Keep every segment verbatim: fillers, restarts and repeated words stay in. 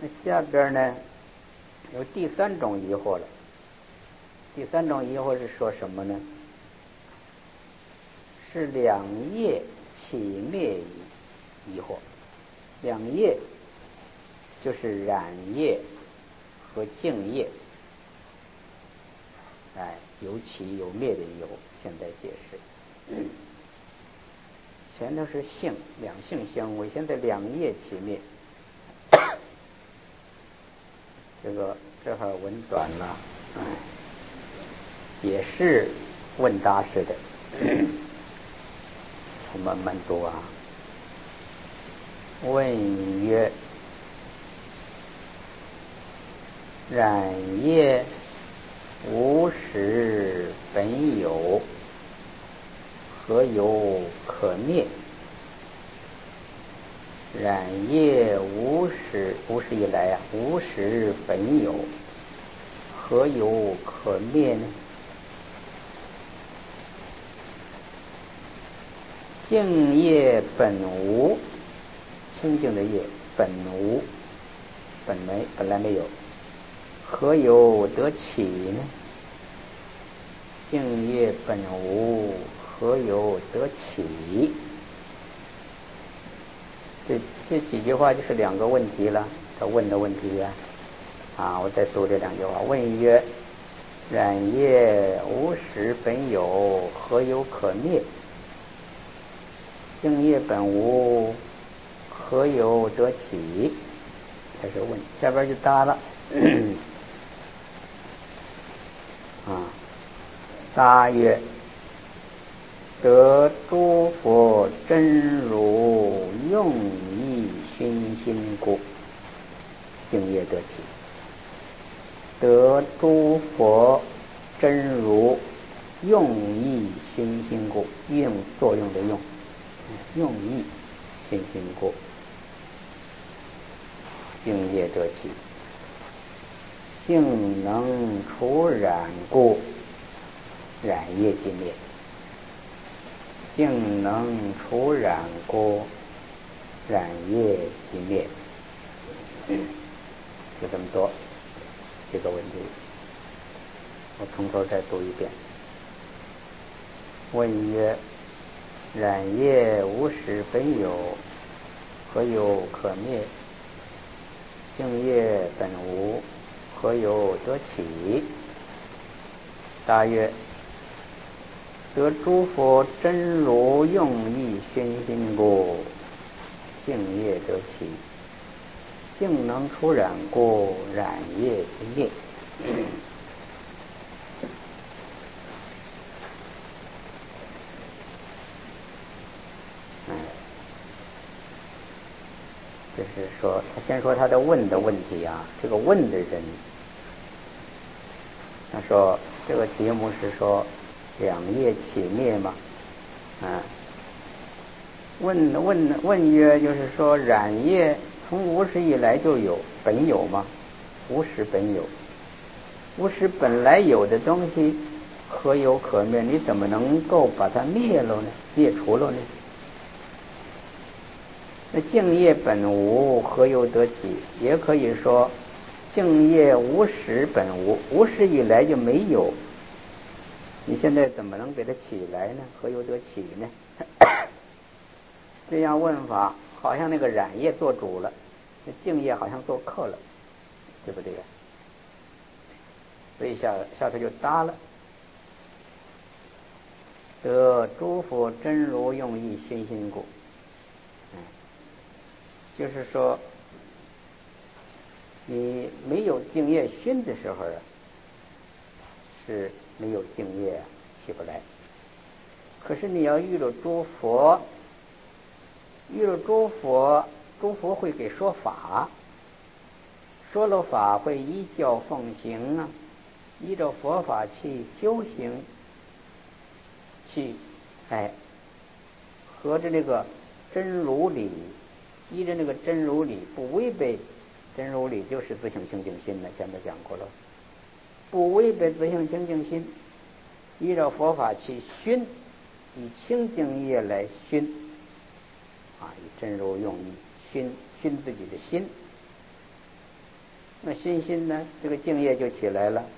那下边呢有第三种疑惑了。第三种疑惑是说什么呢？是两业起灭疑惑。两业就是染业和净业，哎，有起有灭的有，现在解释。嗯、前头是性，两性相违，现在两业起灭。这个这会儿文短了，哎，也是问答式的，我慢慢读啊。问曰：染业无始本有，何有可灭？染业无始无始以来啊，无始本有，何有可灭呢？净业本无，清净的业本无，本没本来没有，何有得起呢？净业本无，何有得起？这这几句话就是两个问题了，他问的问题呀、啊。啊，我再读这两句话。问曰：染业无始本有，何有可灭？净业本无，何有得起？开始问，下边就答了。啊，答曰：得诸佛真如用意熏心故，净业得起。得诸佛真如用意熏心故，用作用的用，用意熏心故，净业得起。净能除染故，染业即灭。净能除染故，染业即灭。就这么多这个问题，我从头再读一遍。问曰：染业无始本有，何有可灭？净业本无，何有得起？答曰：得诸佛真如用意熏心故，净业得起。净能除染故，染业即灭。嗯，就是说，先说他的问的问题啊，这个问的人，他说这个题目是说两业起灭嘛，啊，问问问曰，就是说染业从无始以来就有，本有吗？无始本有，无始本来有的东西，何有可灭？你怎么能够把它灭了呢？灭除了呢？那净业本无，何有得起？也可以说净业无始本无，无始以来就没有，你现在怎么能给它起来呢？何有得起呢？这样问法好像那个染业做主了，那净业好像做客了，对不对？所以下下头就答了：得诸佛真如用意熏心故。嗯，就是说你没有净业熏的时候啊，是没有净业起不来。可是你要遇到诸佛，遇到诸佛，诸佛会给说法，说了法会依教奉行啊，依照佛法去修行，去哎合着这个真如理，依着那个真如理，不违背真如理，就是自性清净心呢，前面讲过了，不违背自性清净心，依照佛法去熏，以清净业来熏啊，以真如用意熏熏自己的心， 那心心呢，这个净业就起来了。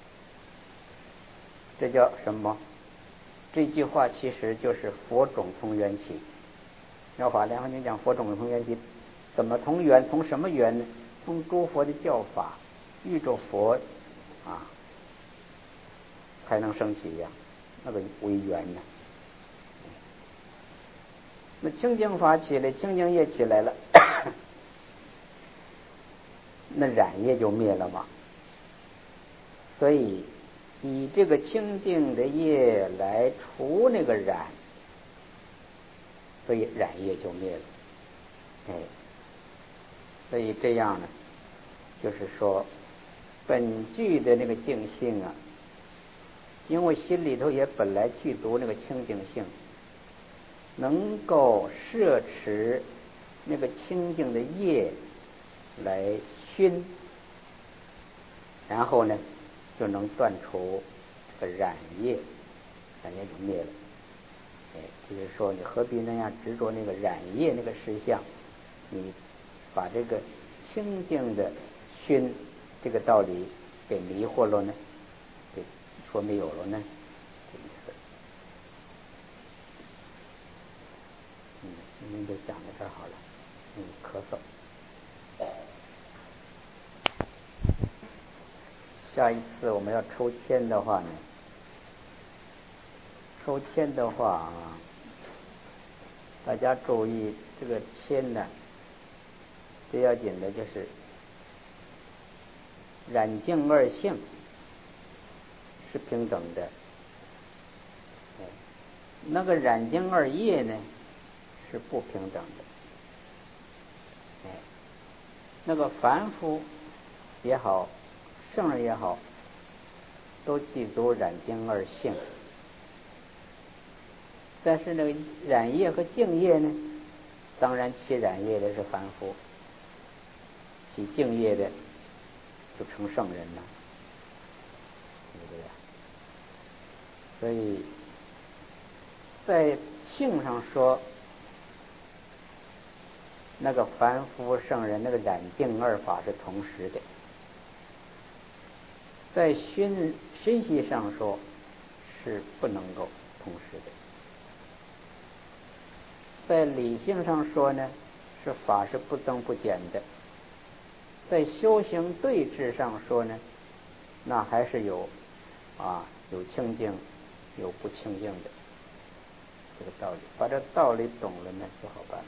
这叫什么？这句话其实就是佛种同缘起。妙法莲华经讲佛种同缘起，怎么同缘？从什么缘呢？从诸佛的教法，遇着佛啊，才能升起呀，那个为缘呢。那清净法起来，清净业起来了，那染业就灭了嘛。所以以这个清净的业来除那个染，所以染业就灭了。哎，所以这样呢，就是说本具的那个净性啊，因为心里头也本来具足那个清净性，能够摄持那个清净的业来熏，然后呢就能断除这个染业，染业就灭了。哎，就是说你何必那样执着那个染业那个实相？你把这个清净的熏这个道理给迷惑了呢？给说没有了呢？这意思。嗯，今天就讲到这儿好了。嗯，咳嗽。下一次我们要抽签的话呢，抽签的话啊，大家注意这个签呢，最要紧的就是染净二性是平等的，那个染净二业呢是不平等的。哎，那个凡夫也好，圣人也好，都记住染净二性，但是那个染业和净业呢，当然起染业的是凡夫，起净业的就成圣人了，对不对？所以在性上说，那个凡夫圣人那个染净二法是同时的，在熏熏习上说是不能够同时的，在理性上说呢，是法是不增不减的，在修行对治上说呢，那还是有啊有清净有不清净的这个道理。把这道理懂了呢，就好办了。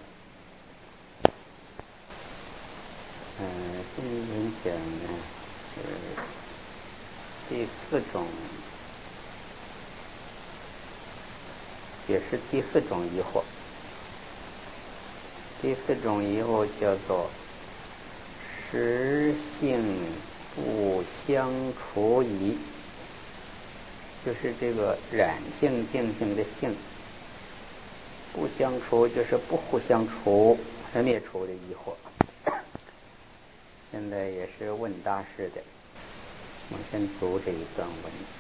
嗯，今天讲呢是第四种，也是第四种疑惑。第四种疑惑叫做实性不相除疑，就是这个染性净性的性不相除，就是不互相除和灭除的疑惑。现在也是问答式的，我先读这一段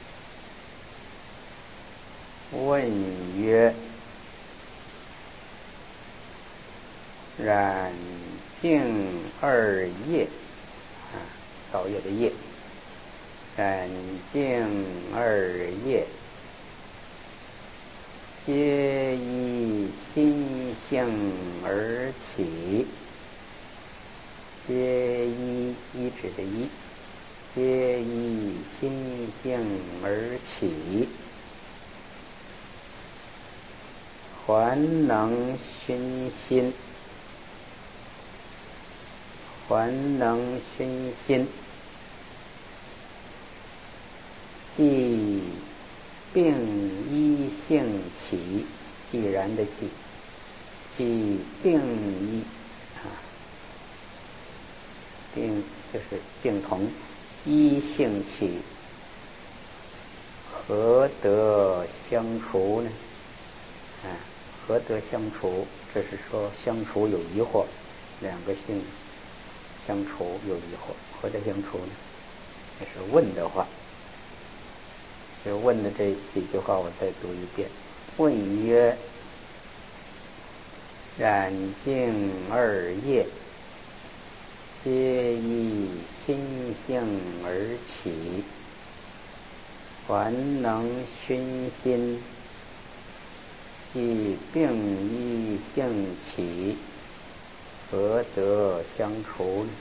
文。问曰：染净二业，啊，造业的业，染净二业，皆依心性而起。皆依依指的依，皆依心性而起，还能熏心，还能熏心，即并依性起，既然的既，即并依啊。并就是并同依性起，何得相除呢？啊，何得相除？这是说相除有疑惑，两个性相除有疑惑，何得相除呢？这是问的话，就问的这几句话我再读一遍。问曰：染净二业， 皆依心性而起，还能熏心，系并依性起，何得相除呢？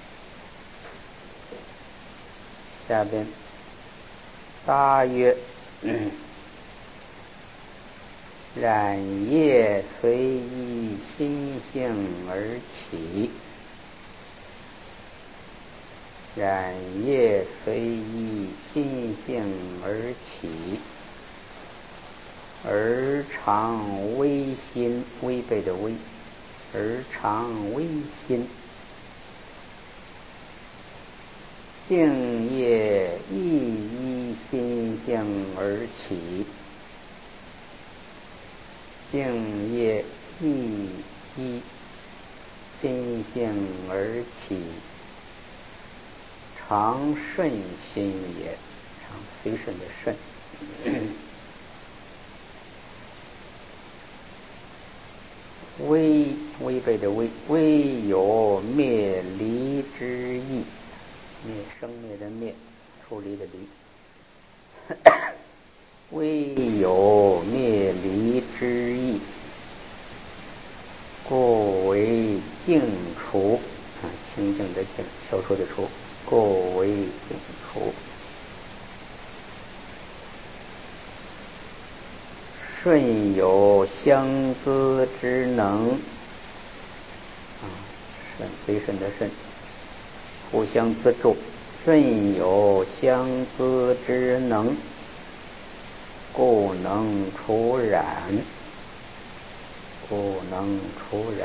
下边答曰：染业虽依心性而起，染业虽依心性而起，而常微心，违背的微，而常微心，净业亦依心性而起，净业亦依心性而起，常顺心也，常随顺的顺。微违背的微，微有灭离之意，灭生灭的灭，出离的离。微有灭离之意，故为净除，啊，清净的净，消除的除，故为净除。顺有相资之能，啊，顺随顺的顺，互相资助。顺有相资之能，故能除染，故能除染。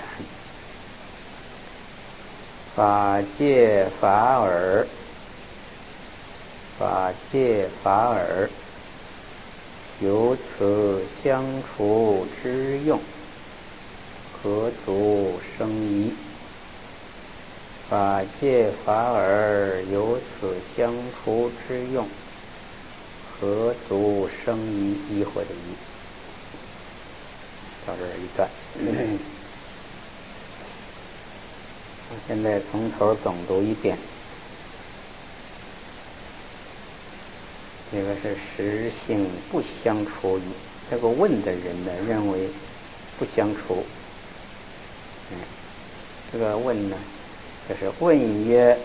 法界法尔，法界法尔，由此相除之用，何足生疑？法界法尔，由此相除之用，何足生疑？疑惑的疑。到这儿一段。我现在从头总读一遍。这个是实性不相除矣。这个问的人呢，认为不相除。嗯，这个问呢，就是问曰：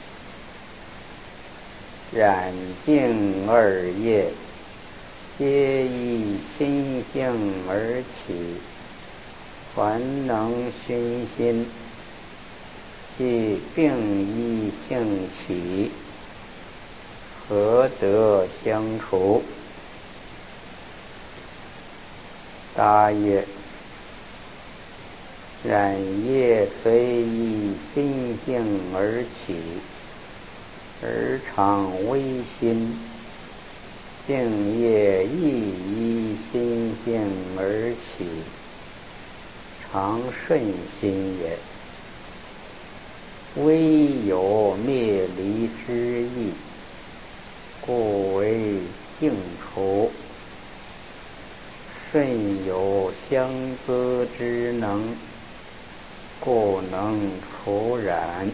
染净二业，皆依心性而起，还能熏心，即并依性起，何得相除？答曰：染业虽依心性而起，而常微心，净业亦依心性而起，常顺心也。微有灭离之意，故为净除。顺有相资之能，故能除染。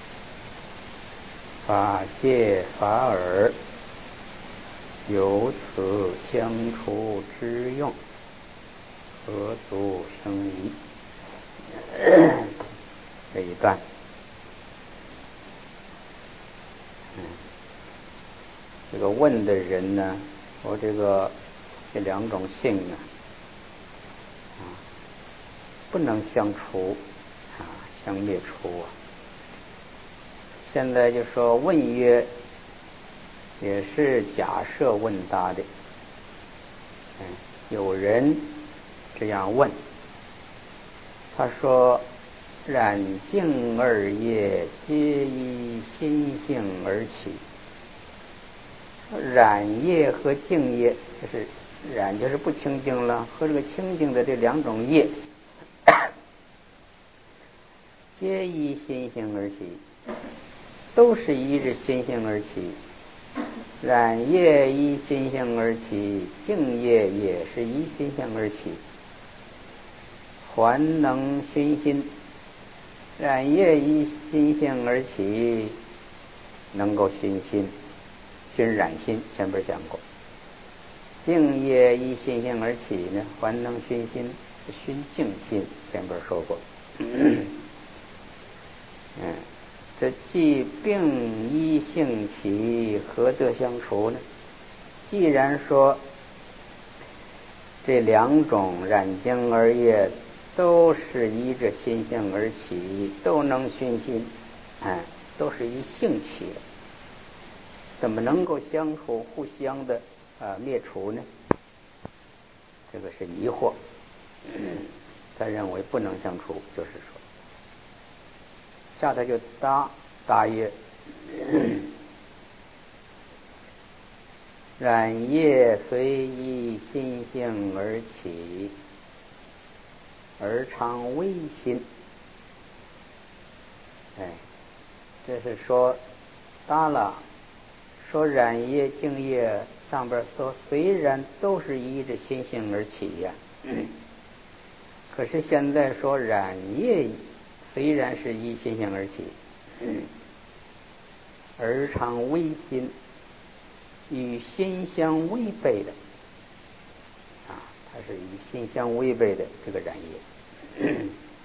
法界法尔，由此相除之用，何足生疑？这一段，嗯，这个问的人呢，说这个这两种性呢，啊，不能相除，啊，相灭除啊。现在就说问曰，也是假设问答的。嗯，有人这样问，他说：染净二业，皆依心性而起。染业和净业，就是染就是不清净了，和这个清净的这两种业，皆依心性而起，都是依着心性而起。染业依心性而起，净业也是依心性而起。还能熏心， 染业依心性而起，能够熏心，熏染心，前边讲过。净业依心性而起呢，还能熏心，熏净心，前边说过。嗯，这既并依性起，何得相除呢？既然说这两种染净而业都是依着心性而起，都能熏心，哎，都是依性起的，怎么能够相处，互相的啊灭除呢？这个是疑惑。嗯，他认为不能相处，就是说，下头就答答曰：染业虽依心性而起，而常微心。哎，这是说答了，说染业净业上边说虽然都是依着心性而起呀、啊嗯，可是现在说染业虽然是依心性而起，嗯，而常微心，与心相违背的啊，它是与心相违背的这个染业。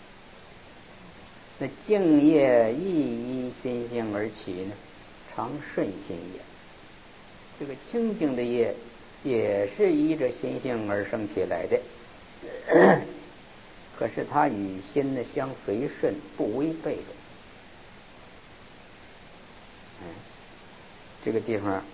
那净业亦依心性而起呢，常顺心业。这个清净的业也是依着心性而生起来的，可是它与心呢相随顺，不违背的。嗯，这个地方，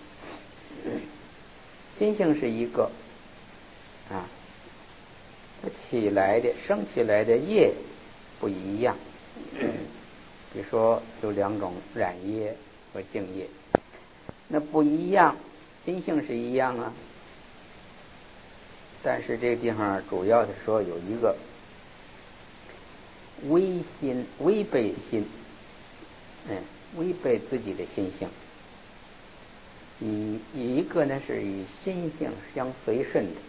心性是一个啊，它起来的生起来的业不一样。比如说有两种染业和净业，那不一样，心性是一样啊，但是这个地方主要的说有一个违心，违背心，嗯，违背自己的心性。与一个呢是与心性相随顺的，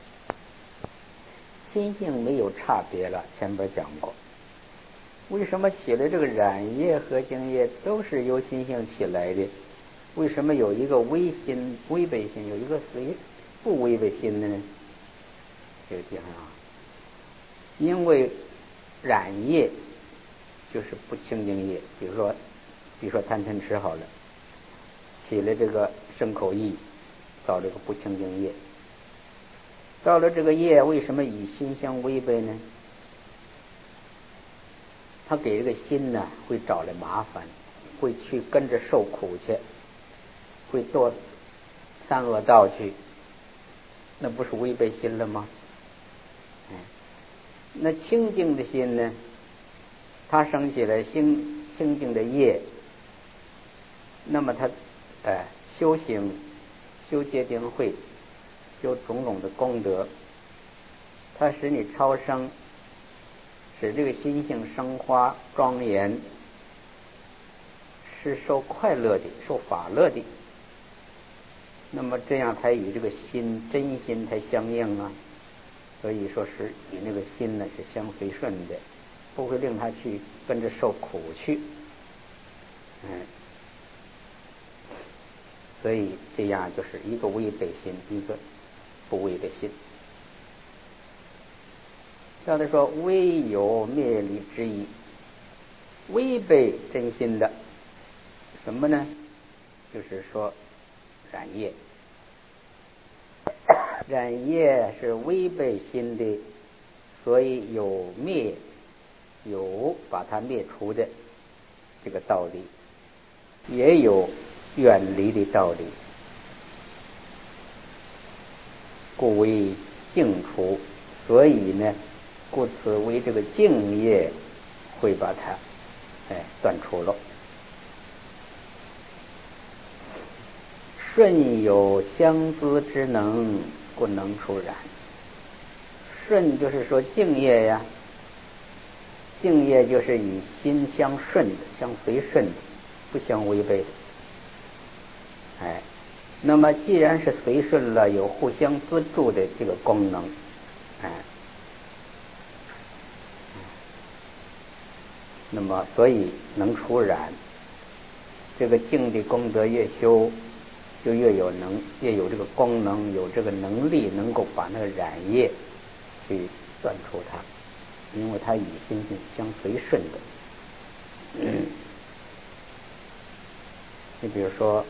心性没有差别了，前边讲过。为什么起来这个染业和净业都是由心性起来的？为什么有一个违心违背心，有一个随不违背心的呢？这个地方啊，因为染业就是不清净业，比如说比如说贪嗔痴好了，起了这个身口意，造这个不清净业。到了这个业，为什么与心相违背呢？他给这个心呢会找来麻烦，会去跟着受苦去，会堕三恶道去，那不是违背心了吗？哎，那清净的心呢，它生起来清清净的业，那么他哎修行修戒定慧，修种种的功德，它使你超生，使这个心性生花庄严，是受快乐的，受法乐的。那么这样才与这个心真心才相应啊，所以说是与那个心呢是相随顺的，不会令他去跟着受苦去。嗯，所以这样就是一个违背心，一个不违背心。像他说唯有灭离之意，违背真心的什么呢？就是说染业，染业是违背心的，所以有灭有把它灭除的这个道理，也有远离的道理，故为净除。所以呢，故此为这个净业会把它哎断除了。顺有相资之能，故能除染。顺就是说净业呀，净业就是与心相顺的，相随顺的，不相违背的。哎，那么既然是随顺了，有互相资助的这个功能，哎， 那么所以能除染。这个净的功德越修，就越有能，越有这个功能，有这个能力，能够把那个染业去断除它，因为它与心性相随顺的。嗯，你比如说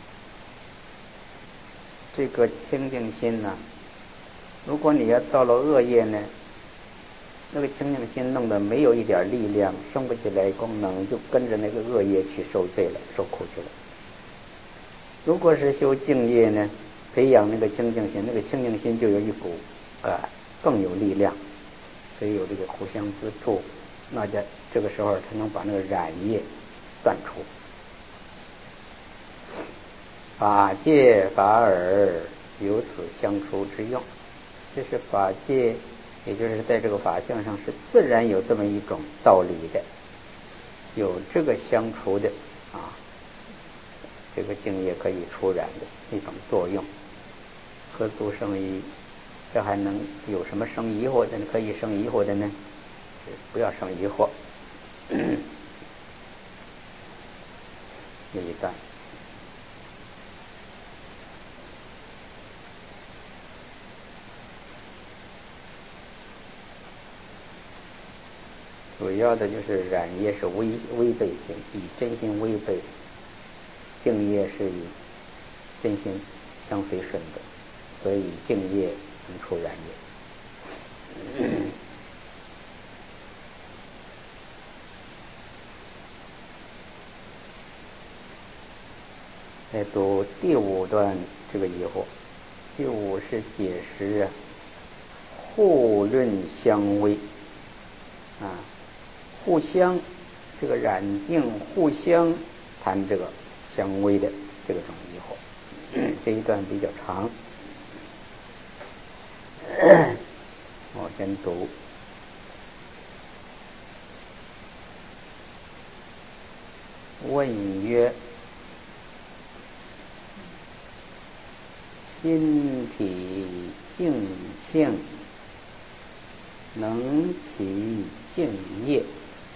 这个清净心呢，如果你要造了恶业呢，那个清净心弄得没有一点力量，生不起来功能，就跟着那个恶业去受罪了，受苦去了。如果是修净业呢，培养那个清净心，那个清净心就有一股啊更有力量，所以有这个互相资助，那在这个时候才能把那个染业断除。法界法尔有此相除之用，这是法界，也就是在这个法相上是自然有这么一种道理的，有这个相除的啊，这个净业可以除染的一种作用。何足生疑？这还能有什么生疑惑的呢？可以生疑惑的呢？不要生疑惑。有一段。主要的就是染业是违违背性，与真心违背；净业是与真心相随顺的，所以净业能除染业。来读第五段这个疑惑。第五是解释啊，互论相违啊。互相这个染净互相谈这个相违的这个种疑惑，这一段比较长，我先读。问曰：心体净性能起净业？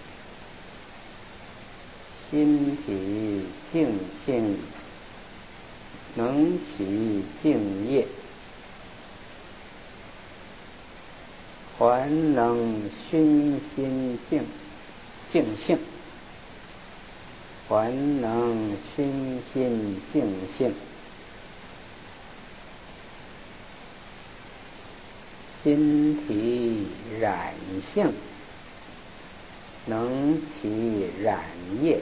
心体净性能起净业，还能熏心净净性，还能熏心净性。心体染性能起染业，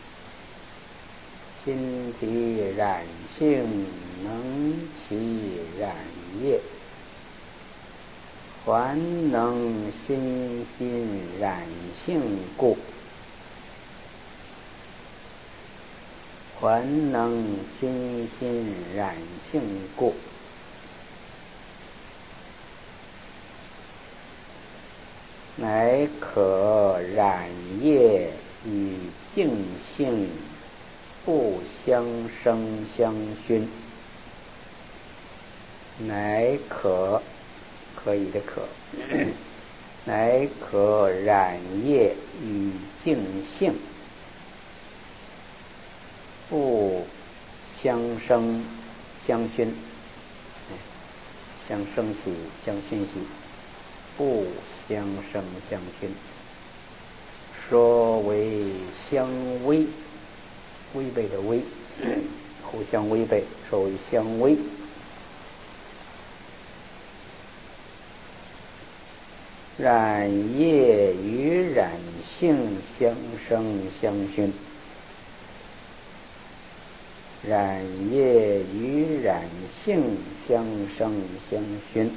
心体染性能起染业，还能熏心染性故，还能熏心染性故，乃可染业与净性不相生相熏。乃可，可以的可，乃可染业与净性不相生相熏，相生起相熏习，不相生相熏，说为相违，违背的违，互相违背，说为相违。染业与染性相生相熏，染业与染性相生相熏，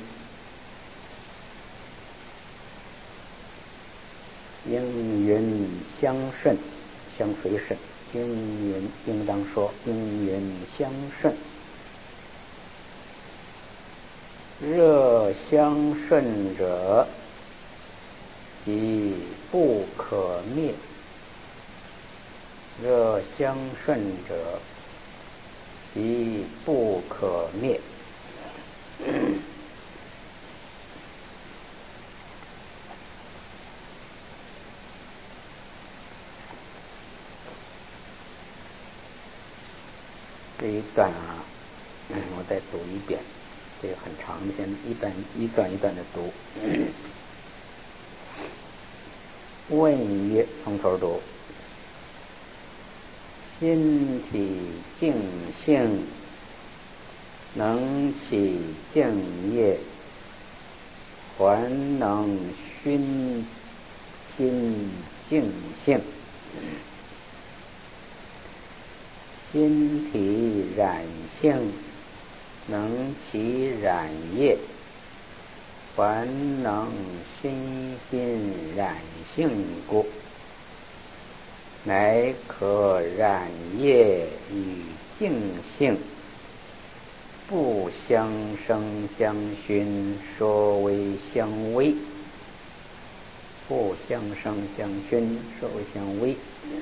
应云相顺，相随顺。应云应当说应云相顺。热相顺者，即不可灭。热相顺者，即不可灭。 这一段啊，嗯，我再读一遍，这个很长的，先一段一段一段的读。问曰，从头读：心体静性，能起静业，还能熏心静性。心体染性，能起染业，还能熏心染性故，乃可染业与净性不相生相熏，说为相违。不相生相熏，说为相违。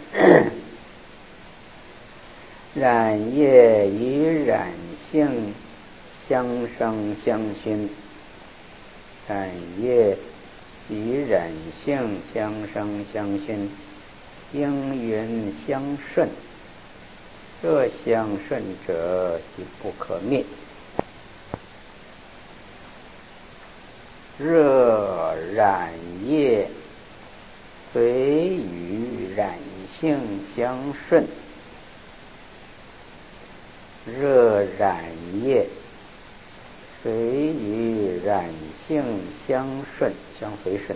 染业与染性相生相熏，染业与染性相生相熏，应云相顺。这相顺者，即不可灭。热染业虽与染性相顺，热染业虽与染性相顺，相随顺。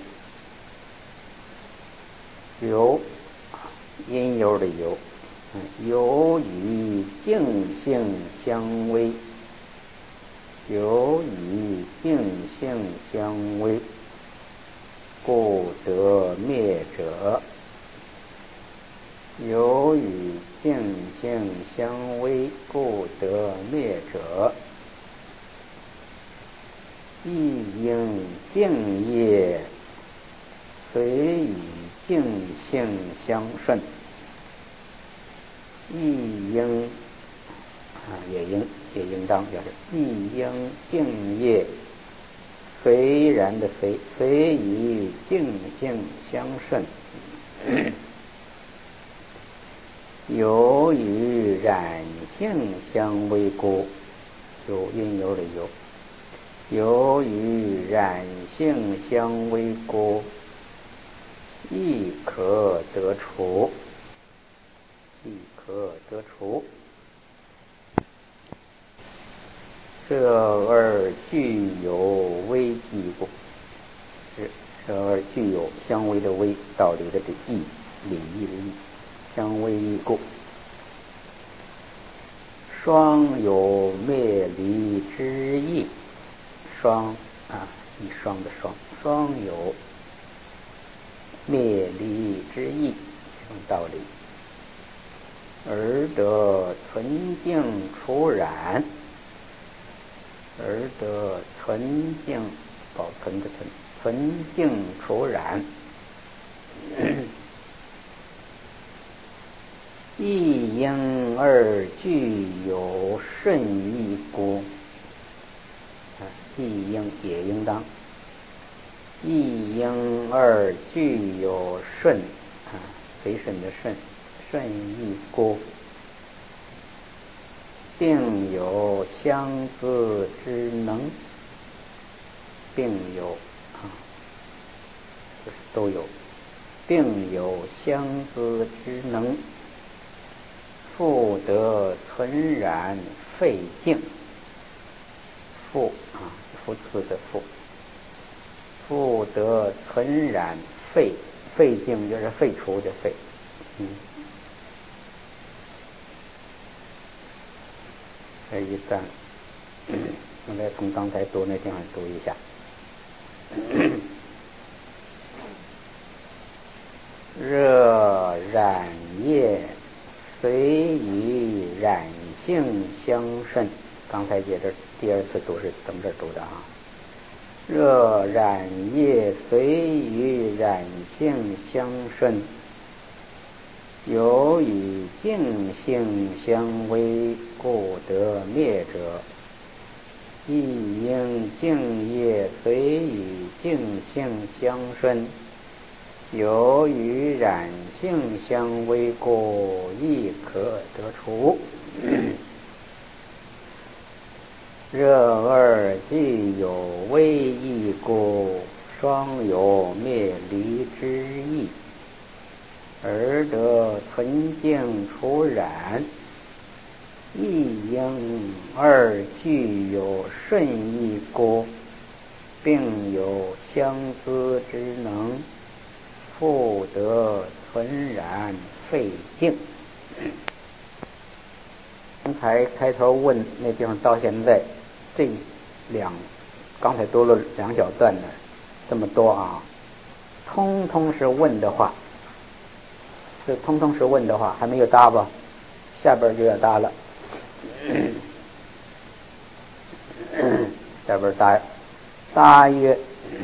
由因由的由，由与净性相违，由与净性相违，故得灭者。由与净性相违，故得灭者，亦应净业虽与净性相顺，亦应啊，也应也应当就是亦应净业虽然的虽虽与净性相顺，由与染性相违故，有因由的由，由与染性相违故，亦可得除，亦可得除。这二具有违义故，是这二具有相违的违，道理的这义，礼义的义，相违义故。双有灭离之意，双啊，一双的双，双有灭离之意，这种道理，而得存净除染，而得存净保存的存，存净除染，亦应二具有顺义故，亦应也应当，亦应二具有顺啊，随顺的顺，顺义故，并有相资之能，并有啊，就是都有，并有相资之能，复得存染废净，复啊，复次的复，复得存染废，废净就是废除的废，嗯，这一段，我再从刚才读那地方读一下。热染业虽与染性相顺，刚才接着第二次读是从这儿读的啊。热染业虽与染性相顺，由与净性相违，故得灭者，亦应净业虽与净性相顺，由与染性相违故，亦可得除。 热二既有微异故，双有灭离之意，而得纯净除染，亦应二具有顺义故，并有相资之能，复得纯然废净。刚才开头问那地方到现在这两，刚才读了两小段呢，这么多啊，通通是问的话，这通通是问的话，还没有答吧？下边就要答了。下边答答曰：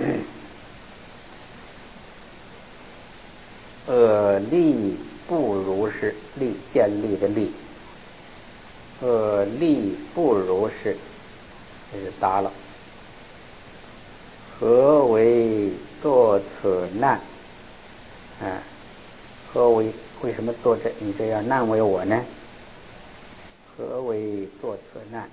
呃，立不如是，立建立的立，呃，立不如是，这是答了。何为作此难？啊，何为为什么做这你这样难为我呢？何为作此难？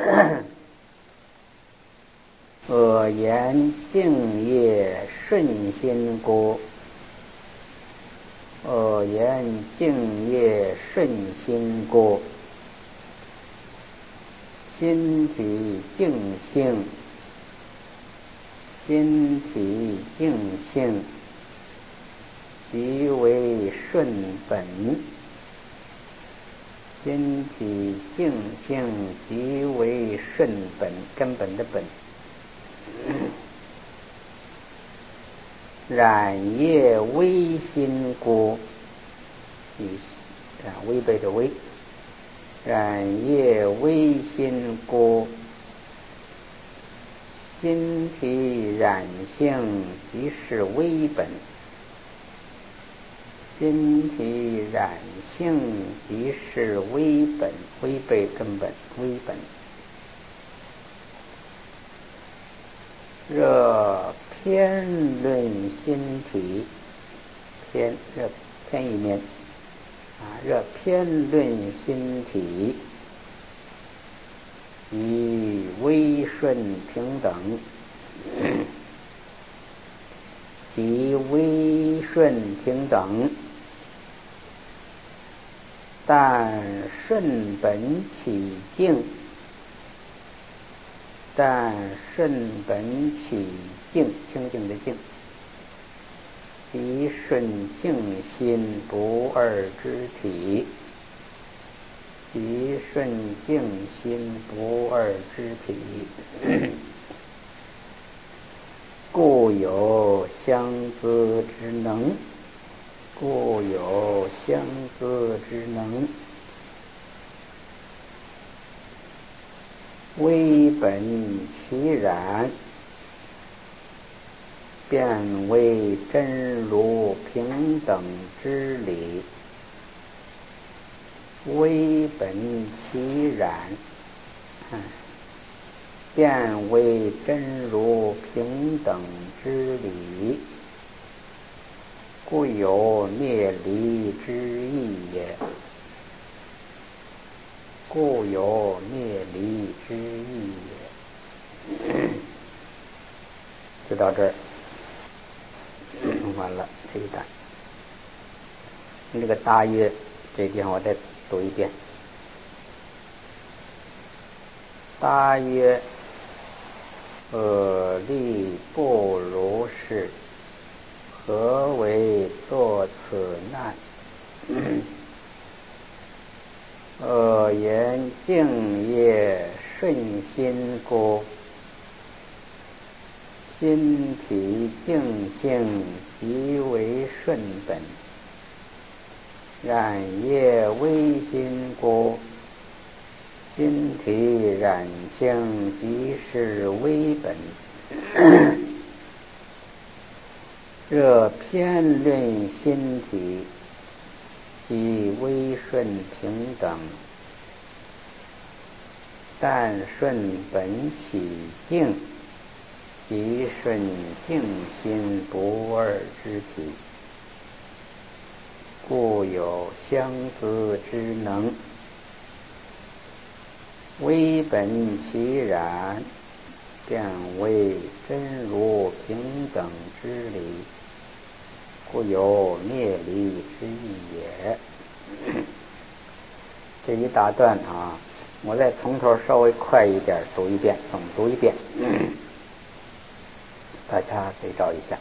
恶言敬业顺心故，恶言敬业顺心故，心体净性，心体净性，即为顺本。心体净性即为顺本，根本的本。染业微心故，啊，违背的违。染业微心故，心体染性即是微本。心体染性即是微本，违背根本，微本。若偏论心体，偏若偏一面啊，若偏论心体，以微顺平等，即微顺平等，但顺本起净，但顺本起净，清净的净，即顺净心不二之体，即顺净心不二之体，故有相资之能，故有相资之能。微本其然，便为真如平等之理。微本其然，便为真如平等之理，故有灭离之意也。故有灭离之意也。就到这儿，完了这一段。那个大约这地方我再读一遍。大约恶力不如是，何为作此难？恶言敬业顺心故，心体净性即为顺本。染业微心故，心体染性即是微本。若偏论心体，即微顺平等，但顺本起净，即顺净心不二之体，故有相资之能。 为本其然，便为真如平等之理，故有灭离之意也。这一大段啊，我再从头稍微快一点读一遍，总读一遍，大家对照一下。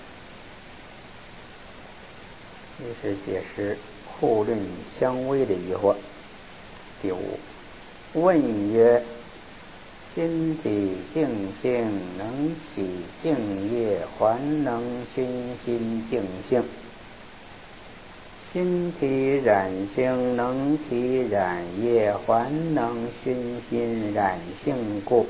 这是解释互论相违的疑惑。第五，问曰：心体净性能起净业，还能熏心净性？心体染性能起染业，还能熏心染性故，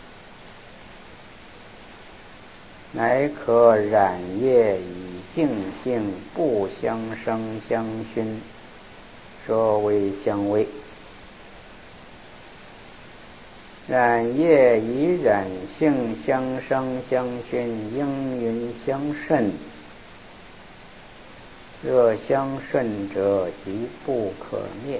乃可染业以净性不相生相熏，说为相违。染业以染性相生相熏，应云相甚。若相甚者，即不可灭。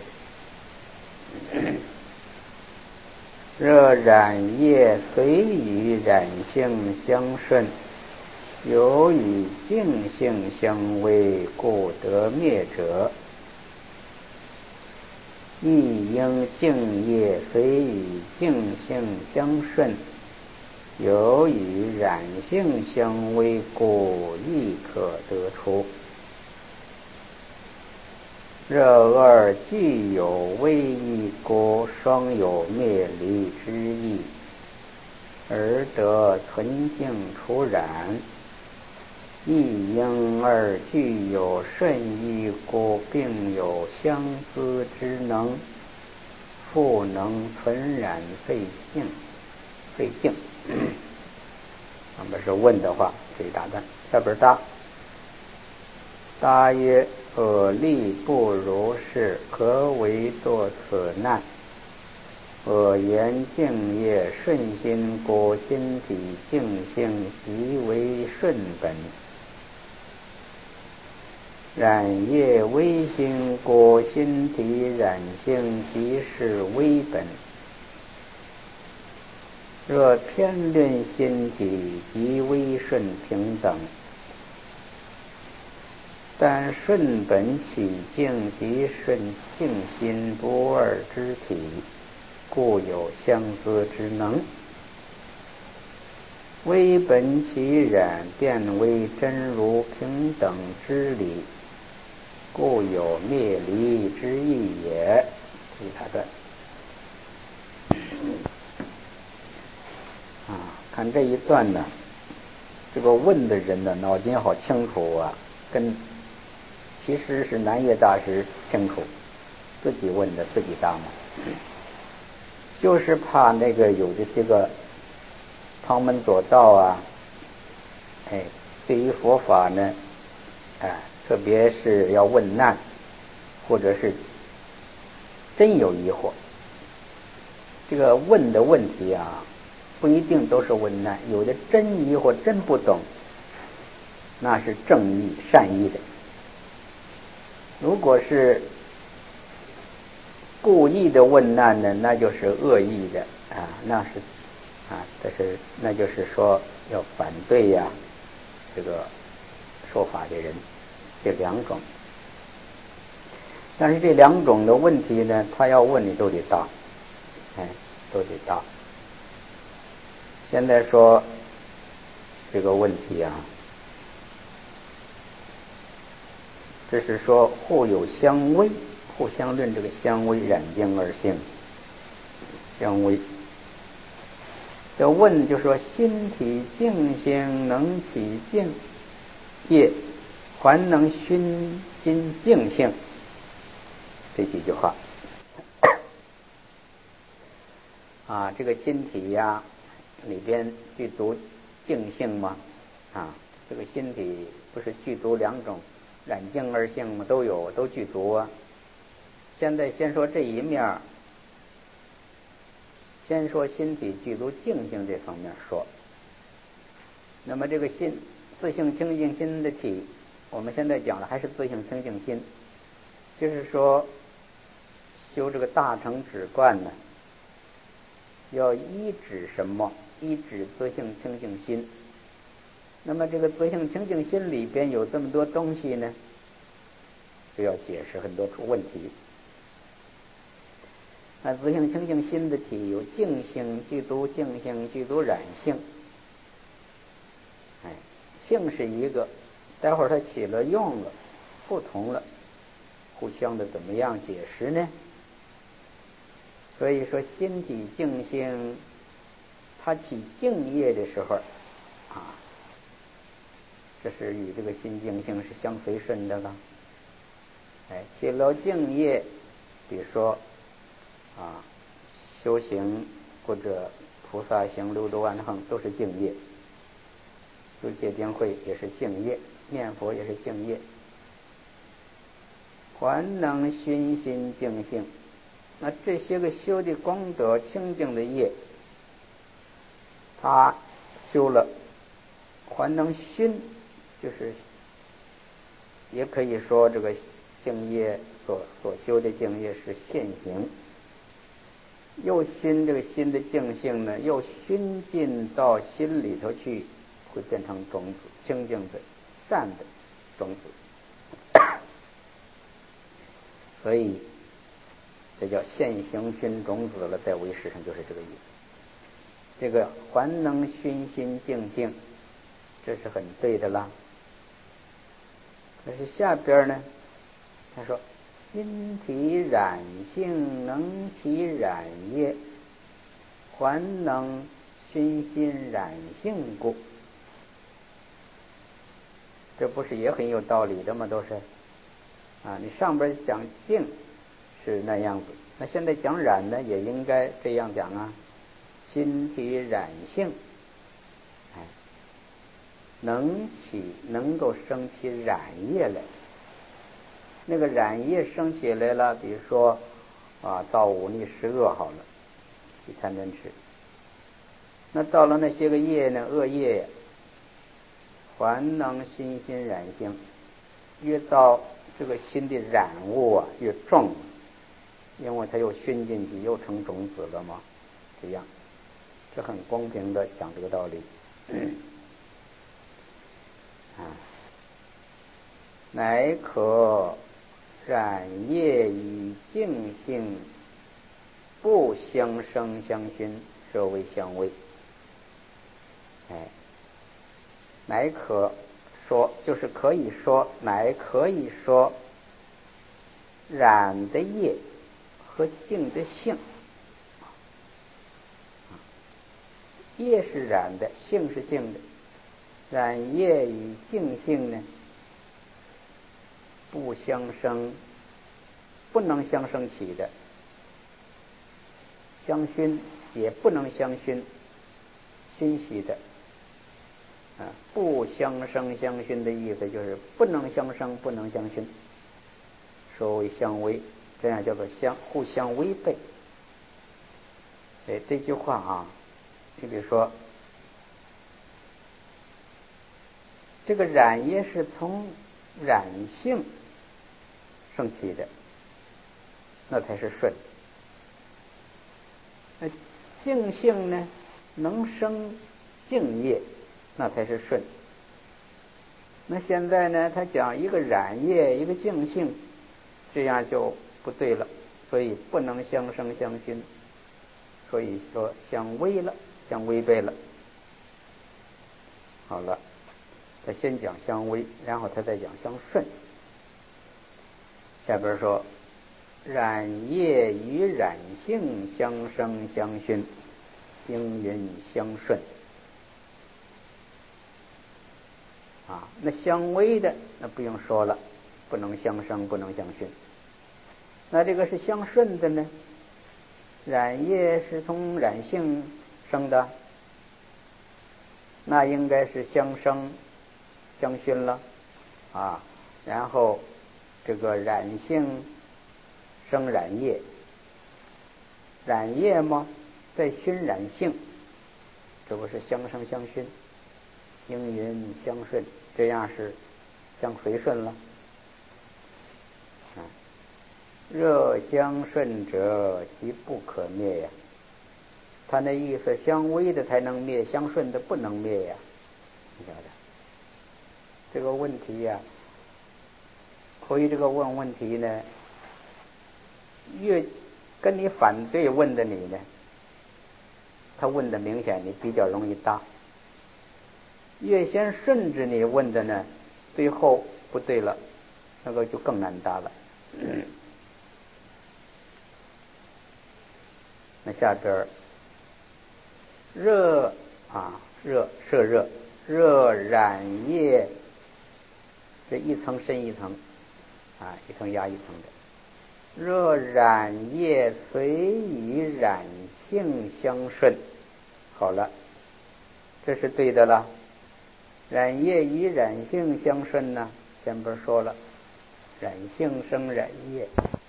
若染业虽与染性相顺，有与净性相违，故得灭者，亦应净业虽与净性相顺，有与染性相违，故亦可得出。若二具有违异故，双有灭离之意，而得纯净除染，亦应二具有甚异故，并有相资之能，复能存染废净废净。那么是问的话，这一大段。下边答。答曰：恶力不如是，何为堕此难？我言净业顺心故，心体净性即为顺本；染业微心故，心体染性即是微本。若偏论心体，即微顺平等。但顺本起净即顺净心不二之体，故有相资之能。微本起染，便为真如平等之理，故有灭离之意也。这一大段啊，看这一段呢，这个问的人呢，脑筋好清楚啊，跟其实是南岳大师清楚，自己问的自己答嘛，就是怕那个有这些个旁门左道啊，哎，对于佛法呢，哎，特别是要问难，或者是真有疑惑，这个问的问题啊，不一定都是问难，有的真疑惑真不懂，那是正义善意的。如果是故意的问难呢，那就是恶意的啊，那是啊，这是那就是说要反对呀、啊，这个说法的人，这两种。但是这两种的问题呢，他要问你都得答，哎，都得答。现在说这个问题啊，这是说互有相违，互相论这个相违，染净而性相违。这问就说心体净性能起净业，还能熏心净性，这几句话啊，这个心体呀、啊、里边具足净性吗？啊，这个心体不是具足两种染净而性吗？都有，都具足啊。现在先说这一面，先说心体具足净性这方面说。那么这个心自性清净心的体，我们现在讲的还是自性清净心，就是说修这个大乘止观呢， 要依止什么？依止自性清净心。那么这个自性清净心里边有这么多东西呢，就要解释很多出问题。那自性清净心的体有净性、具足净性、具足染性。哎，性是一个，待会儿它起了用了，不同了，互相的怎么样解释呢？所以说心体净性，它起净业的时候啊，这是与这个心净性是相随顺的了。哎，起了净业，比如说啊，修行或者菩萨行、六度万行都是净业，修戒定慧也是净业，念佛也是净业。还能熏心净性，那这些个修的功德清净的业，他修了，还能熏，就是也可以说这个净业所所修的净业是现行。又熏这个心的净性呢，又熏进到心里头去，会变成种子，清净的善的种子。所以这叫现行熏种子了，在唯识上就是这个意思。这个还能熏心净性，这是很对的啦。可是下边呢，他说心体染性能起染业，还能熏心染性故。这不是也很有道理的吗？都是啊，你上边讲净是那样子，那现在讲染呢，也应该这样讲啊。心体染性，哎，能起能够生起染业来。那个染业生起来了，比如说啊，造五逆十恶好了，起贪嗔痴。那到了那些个业呢，恶业，还能熏心染性，越到这个心的染物啊越重，因为它又熏进去，又成种子了嘛，这样，这很公平的讲这个道理。啊，乃可染业与净性不相生相熏，设为相违。哎，乃可说，就是可以说，乃可以说，染的业和净的性，业是染的，性是净的。染业与净性呢，不相生，不能相生起的，相熏也不能相熏，熏习的。啊，不相生相熏的意思就是不能相生，不能相熏，所谓相违，这样叫做相互相违背。哎，这句话啊，你比如说，这个染业是从染性生起的，那才是顺。那净性呢，能生净业，那才是顺。那现在呢，他讲一个染业，一个净性，这样就不对了，所以不能相生相熏，所以说相违了，相违背了。好了，他先讲相违，然后他再讲相顺。下边说，染业与染性相生相熏，应云相顺。啊，那相违的那不用说了，不能相生，不能相熏。那这个是相顺的呢？染业是从染性生的，那应该是相生相熏了啊。然后这个染性生染业，染业吗？再熏染性，这不是相生相熏？应云相顺，这样是相随顺了。啊，热相顺者即不可灭呀。 他那意思相违的才能灭，相顺的不能灭呀。你晓得这个问题呀、啊，所以这个问问题呢，越跟你反对问的你呢，他问的明显你比较容易答；越先顺着你问的呢，最后不对了，那个就更难答了。嗯、那下边热啊，热摄热，热染液，这一层深一层啊，一层压一层的。热染液随与染性相顺，好了，这是对的了。染液与染性相顺呢，前边说了，染性生染液，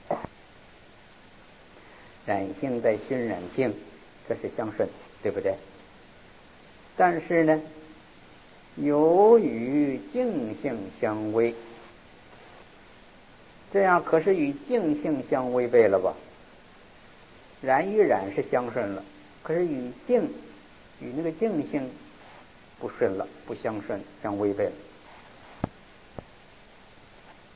染性在熏染性，这是相顺，对不对？但是呢，由于净性相违，这样可是与净性相违背了吧？染与染是相顺了，可是与净与那个净性不顺了，不相顺，相违背了。